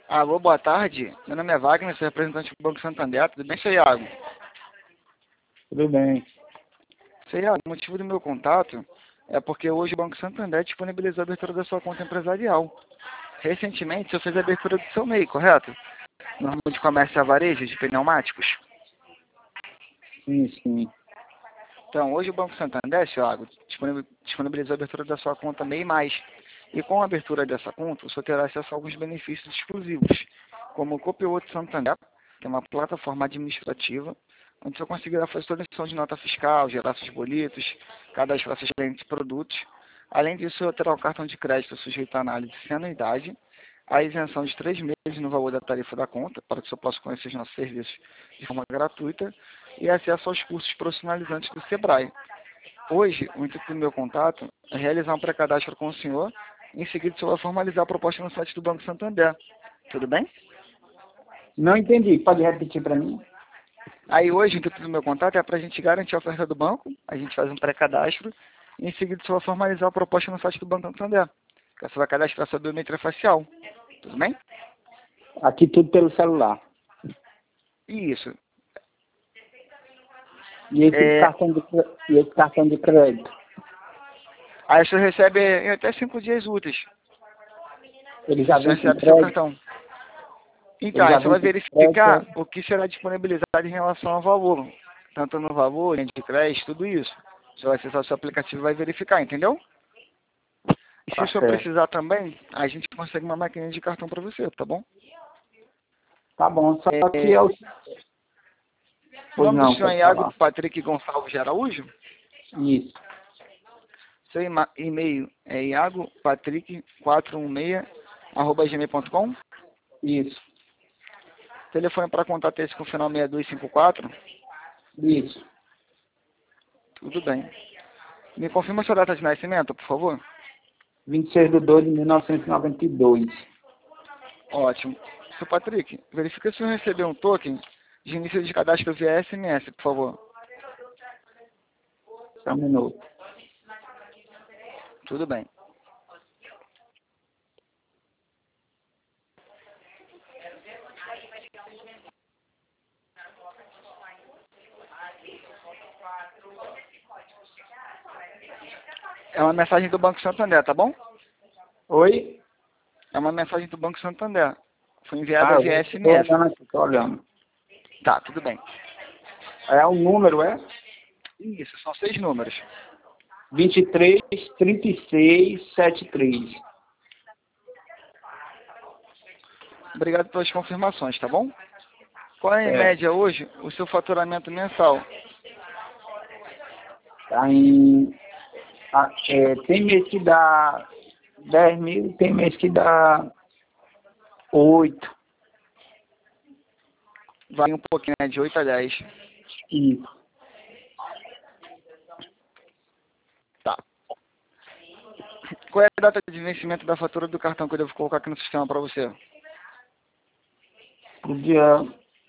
Alô, boa tarde. Meu nome é Wagner, sou representante do Banco Santander. Tudo bem, seu Iago? Tudo bem. Seu Iago, o motivo do meu contato é porque hoje o Banco Santander disponibilizou a abertura da sua conta empresarial. Recentemente, o senhor fez a abertura do seu MEI, correto? No ramo de comércio a varejo de pneumáticos. Sim, sim. Então, hoje o Banco Santander, seu Iago, disponibilizou a abertura da sua conta MEI+. E com a abertura dessa conta, o senhor terá acesso a alguns benefícios exclusivos, como o Copioto Santander, que é uma plataforma administrativa, onde o senhor conseguirá fazer toda a emissão de nota fiscal, gerar seus boletos, cadastrar seus clientes e produtos. Além disso, o senhor terá o cartão de crédito sujeito à análise sem anuidade, a isenção de 3 meses no valor da tarifa da conta, para que o senhor possa conhecer os nossos serviços de forma gratuita, e acesso aos cursos profissionalizantes do SEBRAE. Hoje, o intuito do meu contato é realizar um pré-cadastro com o senhor. Em seguida, o senhor vai formalizar a proposta no site do Banco Santander. Tudo bem? Não entendi. Pode repetir para mim? Aí hoje, o intuito do meu contato é para a gente garantir a oferta do banco. A gente faz um pré-cadastro. E em seguida, o senhor vai formalizar a proposta no site do Banco Santander. Você vai cadastrar sua biometria facial. Tudo bem? Aqui tudo pelo celular. Isso. E esse cartão de crédito? Aí o senhor recebe em até 5 dias úteis. Ele já O senhor vem com recebe seu crédito? cartão. Então, Ele aí já você vem vai com crédito? verificar o que será disponibilizado em relação ao valor. Tanto no valor, linha de crédito, tudo isso. Você vai acessar o seu aplicativo e vai verificar, entendeu? E se Tá o senhor certo. precisar também, a gente consegue uma maquininha de cartão para você, tá bom? Tá bom, só que É, eu... o Pois nome do não, senhor é pode Iago falar. Patrick Gonçalves de Araújo. Isso, Seu e-mail é iagopatrick416@gmail.com. isso, Telefone para contato esse com o final 6254. isso. Tudo bem. Me confirma a sua data de nascimento, por favor. 26/2/1992. Ótimo. Seu Patrick, verifica se o senhor recebeu um token de início de cadastro via SMS, por favor. Só um minuto. Tudo bem. É uma mensagem do Banco Santander, tá bom? Oi? É uma mensagem do Banco Santander. Foi enviada via Eu tô SMS. olhando aqui, tô olhando. Tá, tudo bem. É o número, é? Isso, são 6 números. 233673. Obrigado pelas confirmações, tá bom? Qual é, em É, média, hoje, o seu faturamento mensal? tá em... tem mês que dá 10 mil, tem mês que dá 8. Vai um pouquinho, né? De 8 a 10. Isso. Tá. Qual é a data de vencimento da fatura do cartão que eu devo colocar aqui no sistema para você? Pro dia...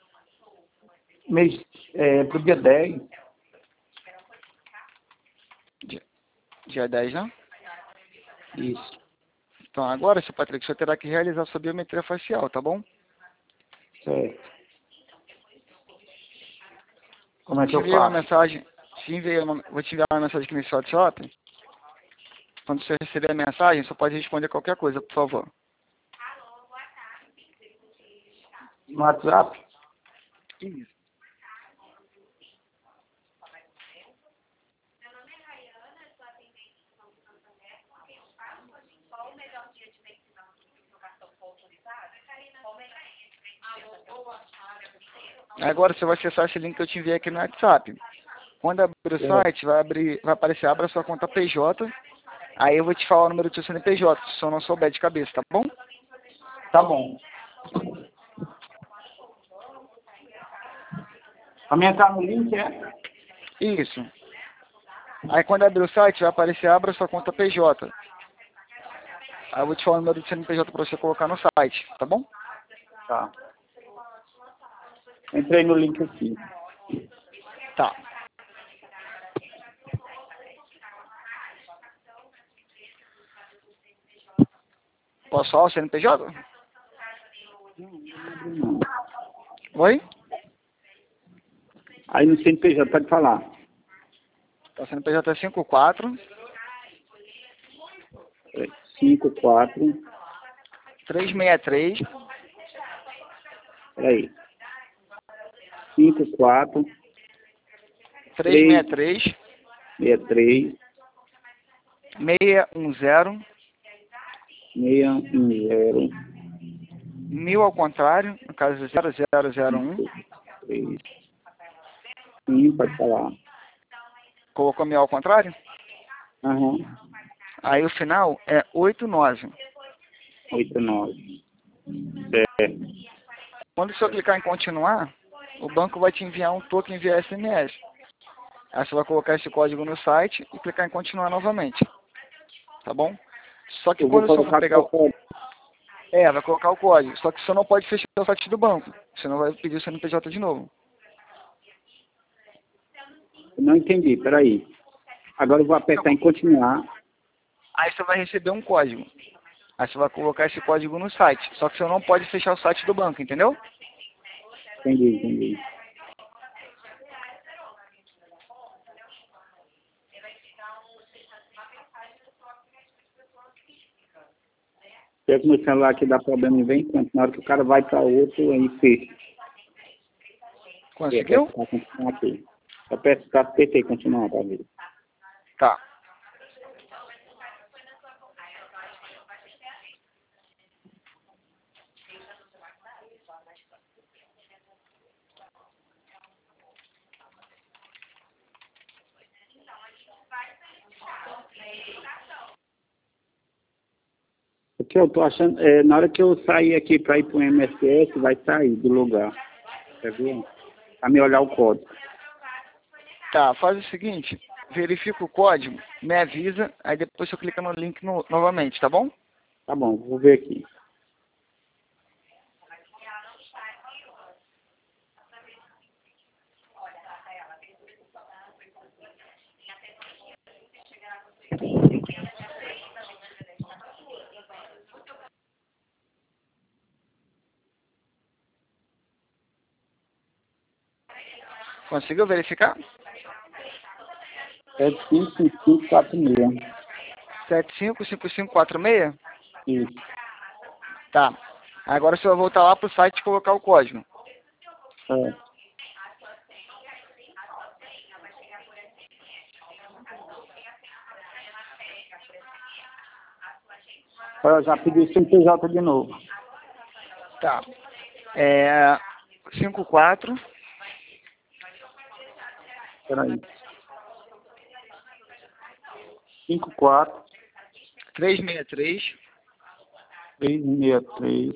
Pro dia 10. Dia 10, né? Isso. Então, agora, seu Patrick, você terá que realizar sua biometria facial, tá bom? Certo. Como é que Te eu enviei uma faço? mensagem, vou te enviar uma mensagem aqui nesse WhatsApp. Quando você receber a mensagem, você pode responder qualquer coisa, por favor. No WhatsApp? Isso. Agora você vai acessar esse link que eu te enviei aqui no WhatsApp. Quando abrir o Certo. site, vai aparecer, abra sua conta PJ. Aí eu vou te falar o número do seu CNPJ, se eu não souber de cabeça, tá bom? Tá bom. Pra mim entrar no link, é? Isso. Aí quando abrir o site, vai aparecer, abra sua conta PJ. Aí eu vou te falar o número do CNPJ para você colocar no site, tá bom? Tá. Entrei no link aqui. Tá. Posso falar o CNPJ? Oi? Aí no CNPJ, pode falar. Tá sendo PJ 54 54, 363 peraí. 54, 363 63, 610 610, 1000 ao contrário, no caso 0001. 3. Sim, pode falar. Colocou 1000 ao contrário? Aham. Aí o final é 89. 89. Certo. Quando o senhor clicar em continuar, o banco vai te enviar um token via SMS. Aí você vai colocar esse código no site e clicar em continuar novamente. Tá bom? Só que Eu vou quando o senhor for colocar pegar... qualquer. Vai colocar o código. Só que o senhor não pode fechar o site do banco. Senão vai pedir o CNPJ de novo. Não entendi, peraí. Agora eu vou apertar em continuar. Aí você vai receber um código. Aí você vai colocar esse código no site. Só que o senhor não pode fechar o site do banco, entendeu? Entendi. Se o meu celular aqui dá problema, vem enquanto. Na hora que o cara vai para outro, aí fecha. Conseguiu? Continuar aqui. Eu peço para apertei continuar, tá vendo? Tá. O que eu tô achando, na hora que eu sair aqui para ir para o MSS, vai sair do lugar. Quer ver? Para me olhar o código. Tá, faz o seguinte. Verifica o código, me avisa, aí depois você clica no link novamente, tá bom? Tá bom, vou ver aqui. Conseguiu verificar? 755546. 755546? Isso. Tá. Agora você vai voltar lá pro site e colocar o código. É. Eu já pedi o CNPJ de novo. Tá. 54 Peraí. 54 363 363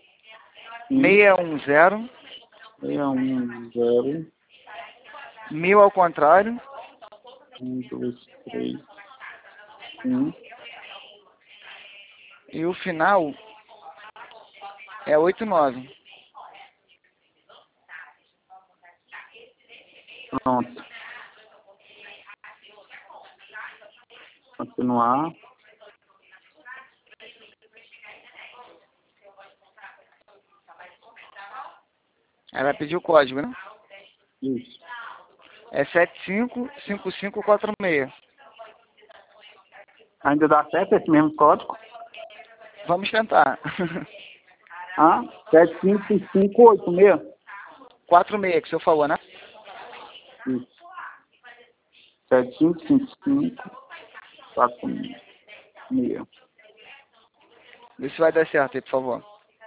610 610 1000 ao contrário 1, 2, 3, 1. e o final é 89. Pronto. Continuar. Aí vai pedir o código, né? Isso. É 755546. Ainda dá certo esse mesmo código? Vamos tentar. 75586. 46 que o senhor falou, né? Isso. 755546. Vê se vai dar certo aí, por favor.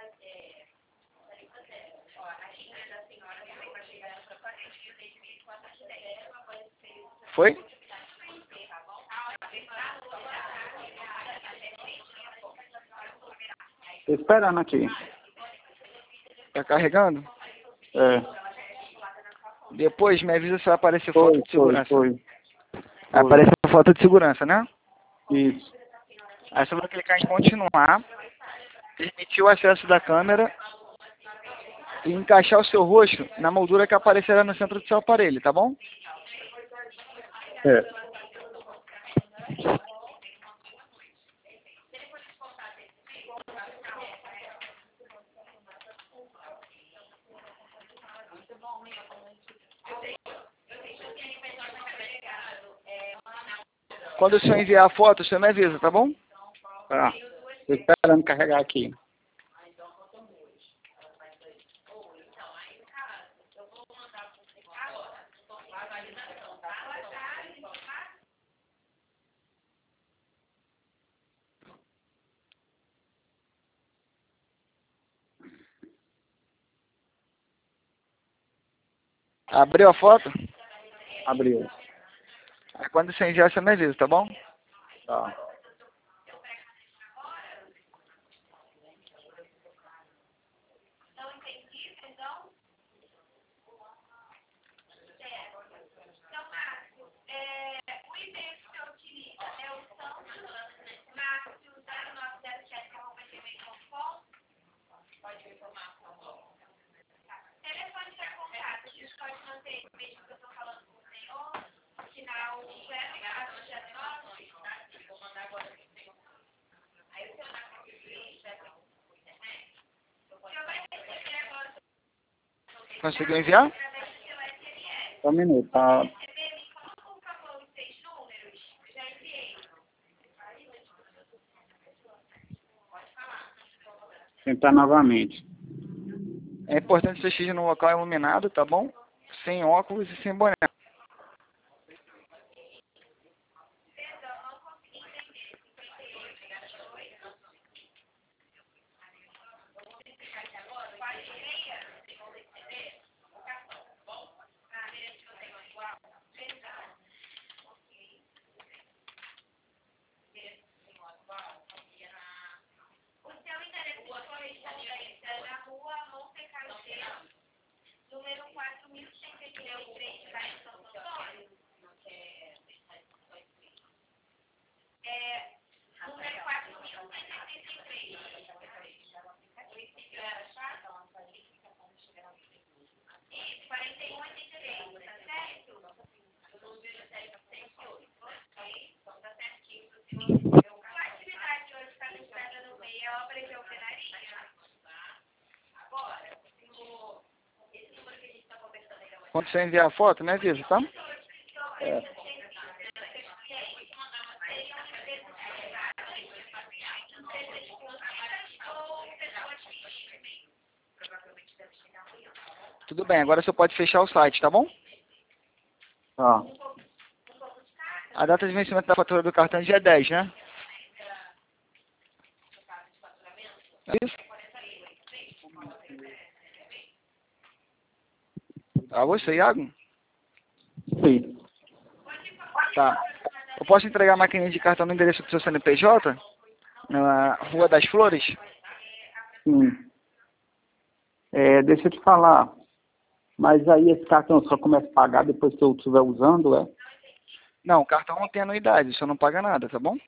Foi? Tô esperando aqui. Tá carregando? É. Depois me avisa se vai aparecer foto de segurança. Foi. Aparece a foto de segurança, né? Isso. Aí você vai clicar em continuar, permitir o acesso da câmera e encaixar o seu rosto na moldura que aparecerá no centro do seu aparelho, tá bom? É. Quando o senhor enviar a foto, o senhor me avisa, tá bom? Tá. Tô esperando carregar aqui. Abriu a foto? Abriu. Aí quando você enviar, você me avisa, tá bom? Tá. Conseguiu enviar? Só um minuto, tá? Tentar novamente. É importante que você esteja num local iluminado, tá bom? Sem óculos e sem boné. Quando você enviar a foto, me avisa, tá? É. Tudo bem, agora você pode fechar o site, tá bom? Tá. A data de vencimento da fatura do cartão é dia 10, né? Isso? Ah, você, Iago? Sim. Tá. Eu posso entregar a maquininha de cartão no endereço do seu CNPJ? Na Rua das Flores? Sim. Deixa eu te falar. Mas aí esse cartão só começa a pagar depois que eu estiver usando, é? Não, o cartão não tem anuidade, você não paga nada, tá bom?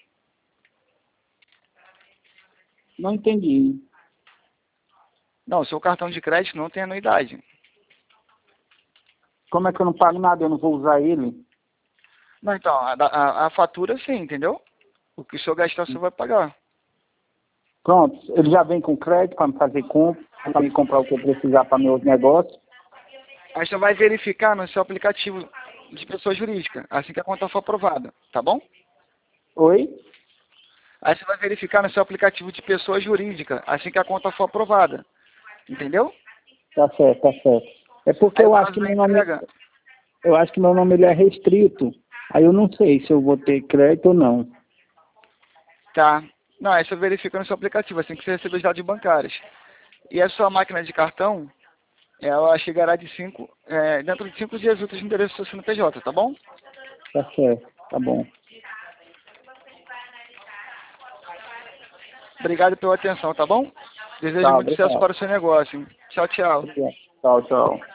Não entendi. Não, o seu cartão de crédito não tem anuidade. Como é que eu não pago nada? Eu não vou usar ele? Não, então, a fatura sim, entendeu? O que o senhor gastar, você vai pagar. Pronto. Ele já vem com crédito para me fazer compra, para me comprar o que eu precisar para meus negócios. Aí você vai verificar no seu aplicativo de pessoa jurídica, assim que a conta for aprovada, tá bom? Oi? Aí você vai verificar no seu aplicativo de pessoa jurídica, assim que a conta for aprovada. Entendeu? Tá certo, tá certo. É porque Aí o eu acho prazo que da meu nome, entrega, eu acho que meu nome ele é restrito. Aí eu não sei se eu vou ter crédito ou não. tá. Não, aí você verifica no seu aplicativo, assim que você receber os dados bancários. E a sua máquina de cartão, ela chegará dentro de 5 dias úteis no endereço do seu CNPJ, tá bom? Tá certo, tá bom. Obrigado pela atenção, tá bom? Desejo Tá, muito sucesso obrigado. para o seu negócio. Hein? Tchau, tchau. Tchau, tchau.